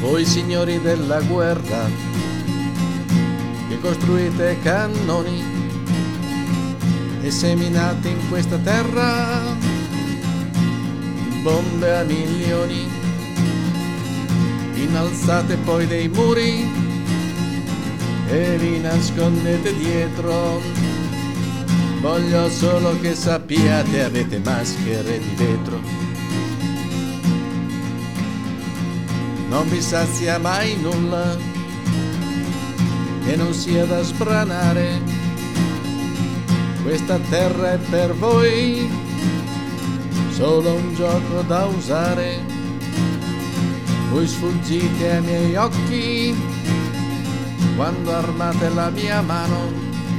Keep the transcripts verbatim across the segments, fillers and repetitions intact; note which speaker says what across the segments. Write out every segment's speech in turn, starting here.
Speaker 1: Voi signori della guerra, che costruite cannoni e seminate in questa terra bombe a milioni, innalzate poi dei muri e vi nascondete dietro. Voglio solo che sappiate, avete maschere di vetro. Non vi sazia mai nulla e non sia da sbranare. Questa terra è per voi solo un gioco da usare. Voi sfuggite ai miei occhi quando armate la mia mano,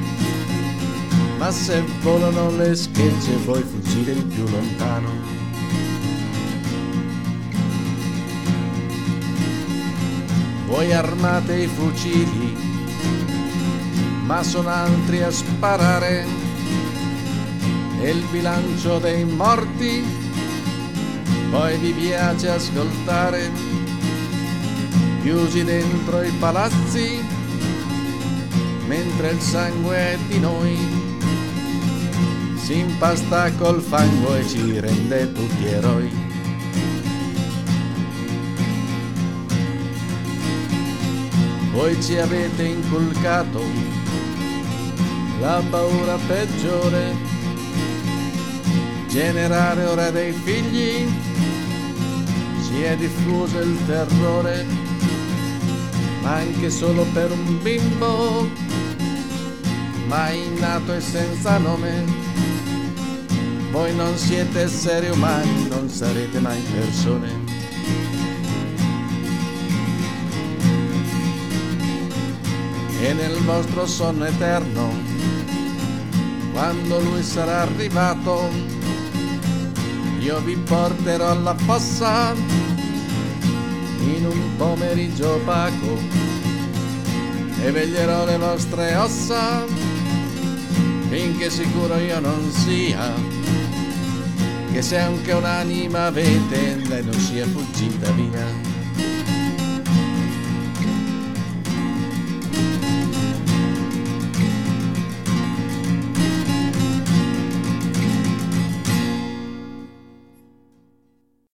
Speaker 1: ma se volano le schegge voi fuggite il più lontano. Voi armate i fucili, ma sono altri a sparare, e il bilancio dei morti poi vi piace ascoltare. Chiusi dentro i palazzi, mentre il sangue è di noi, si impasta col fango e ci rende tutti eroi. Voi ci avete inculcato la paura peggiore, generare ora dei figli, si è diffuso il terrore, ma anche solo per un bimbo, mai nato e senza nome. Voi non siete esseri umani, non sarete mai persone. E nel vostro sonno eterno, quando lui sarà arrivato, io vi porterò alla fossa in un pomeriggio opaco e veglierò le vostre ossa finché sicuro io non sia che se anche un'anima avete lei non sia fuggita via.